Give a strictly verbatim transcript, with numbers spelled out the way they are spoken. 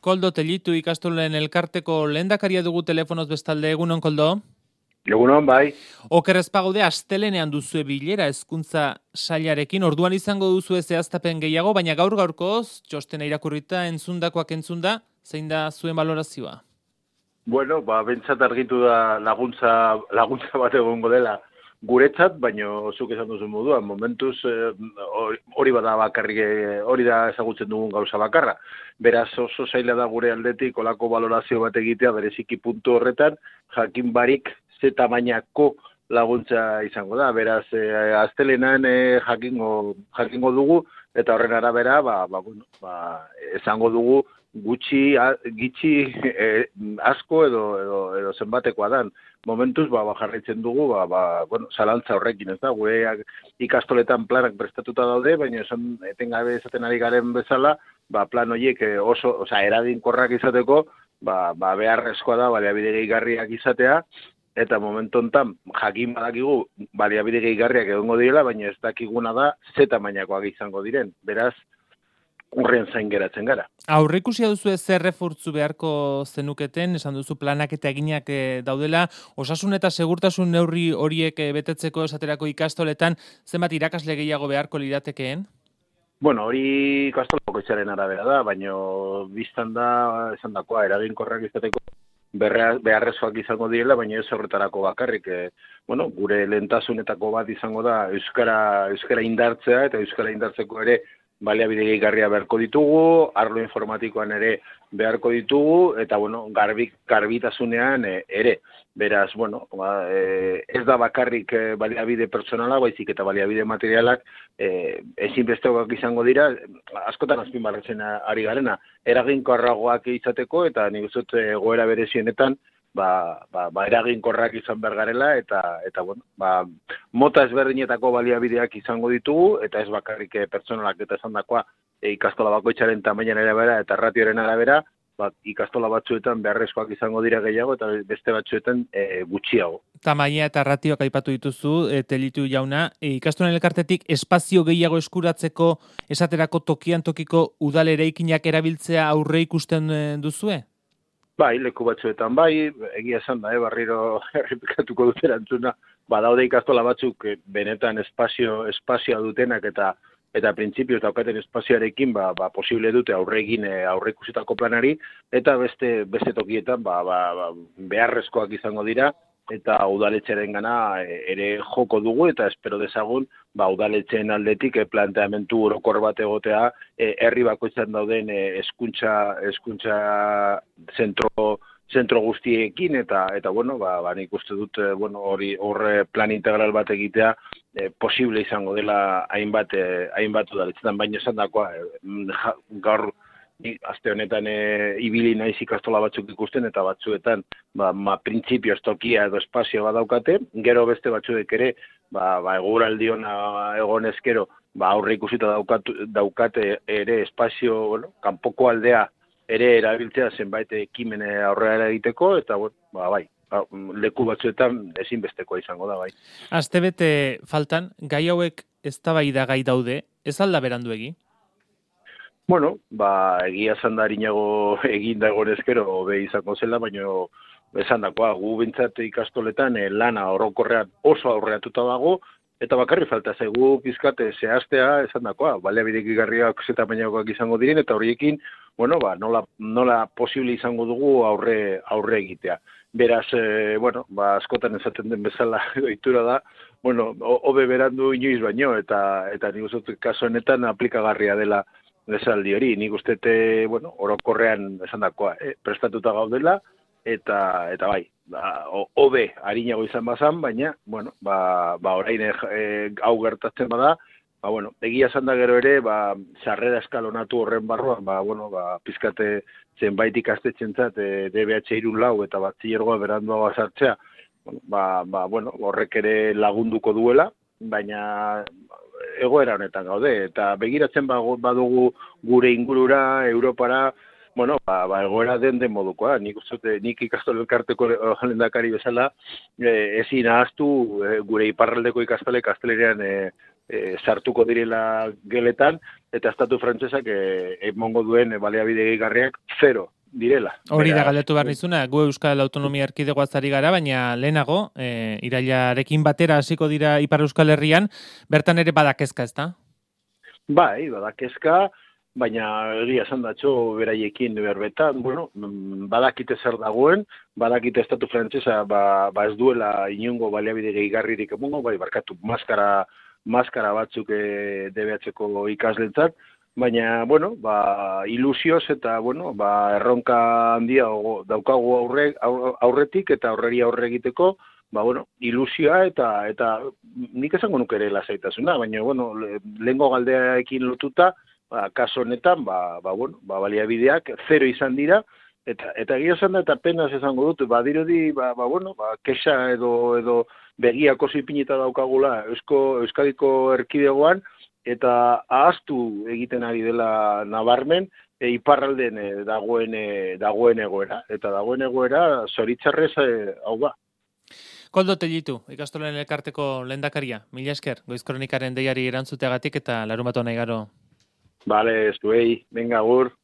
Koldo Tellitu ikastolen elkarteko lehendakaria dugu telefonoz bestalde. Egunon, Koldo? Egunon, bai. Oker ez pagaude astelenean duzue bilera hezkuntza sailarekin, orduan izango duzue zehaztapen gehiago, baina gaur gaurkoz, txostena irakurrita, entzundakoak entzunda, zein da zuen valorazioa? Bueno, ba, bentsat argitu da laguntza, laguntza bat egongo dela guretzat, baina zuk esan duzu moduan, momentuz hori bada bakarrik, hori da ezagutzen dugun gauza bakarra. Beraz oso zaila da gure aldetik olako valorazio bat egitea bereziki puntu horretan, jakin barik ze tamainako laguntza izango da. Beraz, eh, astelenan eh, jakingo, jakingo dugu, eta horren arabera, ba, ba, bueno, ba, esango dugu gutxi, a, gitxi eh, asko edo, edo, edo zenbatekoa dan. Momentuz, ba, ba jarraitzen dugu, ba, ba, bueno, zalantza horrekin, ez da, gure ikastoletan planak prestatuta daude, baina esan etengabe esaten ari garen bezala, ba, plan horiek oso, oza, eraginkorrak izateko, ba, ba, beharrezkoa da, baliabide gehigarriak izatea, eta momentu honetan jakin badakigu baliabide gehigarriak egongo direla, baina ez dakiguna da ze tamainakoak izango diren. Beraz, urrean zain geratzen gara. Aurreikusia duzu ez zer refortzu beharko zenuketen, esan duzu planak eta eginak e, daudela, osasun eta segurtasun neurri horiek e, betetzeko esaterako ikastoletan, zenbat irakasle gehiago beharko liratekeen? Bueno, hori ikastolako itxaren arabera da, baina biztan da, esan dakoa, eraginkorrak izateko beharrezkoak izango direla, baina ez horretarako bakarrik. E, bueno, gure lehentasunetako bat izango da euskara, euskara indartzea, eta euskara indartzeko ere baliabide gehigarria beharko ditugu, arlo informatikoan ere beharko ditugu, eta bueno, garbik, garbitasunean e, ere. Beraz, bueno, ba, e, ez da bakarrik e, baliabide pertsonala, baizik eta baliabide materialak e, ezinbestekoak izango dira, askotan azpimarratzen ari garena, eraginkorragoak izateko, eta nik uste dut egoera berezienetan, ba, ba, ba eraginkorrak izan behar garela, eta, eta bueno, ba, mota ezberdinetako baliabideak izango ditugu, eta ez bakarrik pertsonalak eta esan dakoa e, ikastola bakoitzaren tamainan arabera eta ratioaren arabera, ba, ikastola batzuetan beharrezkoak izango dira gehiago, eta beste batzuetan e, gutxiago. Tamaina eta ratioak aipatu dituzu, e, Tellitu jauna, e, ikastolen elkartetik espazio gehiago eskuratzeko esaterako tokian tokiko udal eraikinak erabiltzea aurre ikusten duzue? Bai, leku batzuetan bai, egia esan da, eh, barriro errepikatuko dut erantzuna, badaude ikastola batzuk benetan espazio, espazioa dutenak eta eta printzipioz daukaten espazioarekin ba, ba, posible dute aurregin aurre ikusitako planari, eta beste beste tokietan ba, ba, ba, beharrezkoak izango dira, eta udaletxearen gana ere joko dugu, eta espero dezagun ba, udaletxeen aldetik planteamentu orokor bat egotea herri bakoitzan dauden hezkuntza hezkuntza zentro zentro guztiekin, eta eta bueno, ba, ba nik uste dut bueno, hori hor plan integral bat egitea e, posible izango dela hainbat e, hainbat udaletxetan, baina esandakoa e, gaur ni aste honetan e, ibili naiz ikastola batzuk ikusten, eta batzuetan ba, ma printzipioz tokia edo espazio bat daukate, gero beste batzuek ere ba, ba eguraldi ona egon ezkero ba aurre ikusita daukat, daukate ere espazio, bueno, kanpoko aldea ere erabiltzea zenbait ekimen aurrera egiteko, eta bueno, ba, bai, leku batzuetan ezinbestekoa izango da, bai. Astebete faltan, gai hauek eztabaida gai daude, ez alda beranduegi? Bueno, ba, egia esan da harinago egin da egon ezkero hobe izango zela, baina esan dakoa, gu bintzat ikastoletan eh, lana orokorrean oso aurreatuta dago, eta bakarri falta zaigu pizkate zehaztea esan dakoa, baliabide gehigarriak ze tamainakoak izango diren, eta horiekin, bueno, ba, nola, nola posible izango dugu aurre, aurre egitea. Beraz, e, bueno, ba, askotan esaten den bezala ohitura da, bueno, hobe berandu inoiz baino, eta eta nik uste dut kasu honetan aplikagarria dela esaldi hori. Nik uste dut, bueno, orokorrean esandakoa, eh, prestatuta gaudela, eta eta bai, hobe harinago izan bazan, baina, bueno, ba, ba orain e, hau gertatzen bada, ba, bueno, egia esan da gero ere, ba, sarrera eskalonatu horren barruan, ba, bueno, ba, pizkate zenbait ikastetxentzat e, D B H hiru lau eta batzilergoa beranduagoa sartzea, bueno, ba, ba, bueno, horrek ere lagunduko duela, baina egoera honetan gaude, eta begiratzen badugu gure ingurura, Europara, bueno, ba, ba egoera den den modukoa. Nik uste, nik ikastole elkarteko lehendakari bezala, e, ezin ahaztu e, gure iparraldeko ikastole gaztelerean e, e, sartuko direla geletan, eta estatu frantsesak e, emongo duen e, baliabide gehigarriak zero direla. Hori da Beraz, galdetu behar nizuna, gu Euskal Autonomia Erkidegoaz ari gara, baina lehenago, e, irailarekin batera hasiko dira Ipar Euskal Herrian, bertan ere badakezka, ezta? Bai, badakezka, baina egia esan datxo beraiekin berbetan, bueno, badakite zer dagoen, badakite estatu frantsesa ba, ba ez duela inongo baliabide gehigarririk emongo, bai, barkatu, maskara, maskara batzuk e, debeatzeko ikaslentzat, baina, bueno, ba, ilusioz eta, bueno, ba, erronka handia daukagu aurre, aurretik eta aurreri aurre egiteko, ba, bueno, ilusioa eta, eta nik esango nuke ere lasaitasuna, baina, bueno, lehengo galdeaekin lotuta, ba, kaso honetan, ba, ba, bueno, ba, baliabideak zero izan dira, eta eta egia esan da, eta penaz esango dut, badirudi, ba, ba, bueno, ba, kexa edo, edo begiako zipinita daukagula Eusko, Euskadiko erkidegoan, eta ahaztu egiten ari dela nabarmen, e, iparralden e, dagoen, e, dagoen egoera, eta dagoen egoera zoritzarrez e, hau ba. Koldo Tellitu, ikastolen elkarteko lehendakaria, mila esker, Goiz Kronikaren deiari erantzuteagatik eta larunbat hona igaro. Vale, zuei, venga, agur.